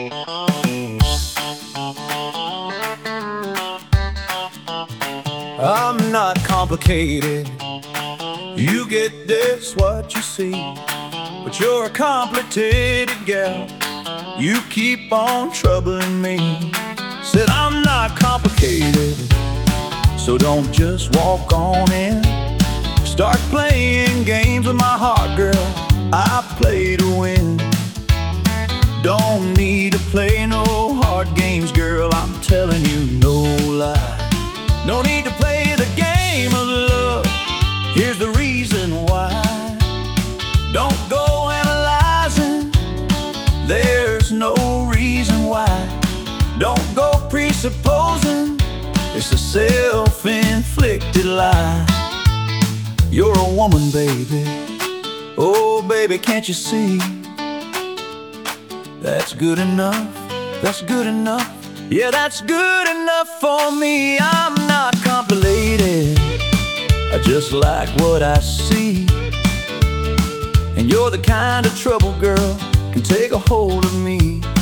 I'm not complicated. You get this, what you see. But you're a complicated gal. You keep on troubling me. Said I'm not complicated, so don't just walk on in. Start playing games with my heart, girl. I play to win. Don't need to play no hard games, girl. I'm telling you no lie. No need to play the game of love. Here's the reason why. Don't go analyzing. There's no reason why. Don't go presupposing. It's a self-inflicted lie. You're a woman, baby. Oh, baby, can't you see? That's good enough. That's good enough. Yeah, that's good enough for me. I'm not complicated. I just like what I see. And you're the kind of trouble, girl, can take a hold of me.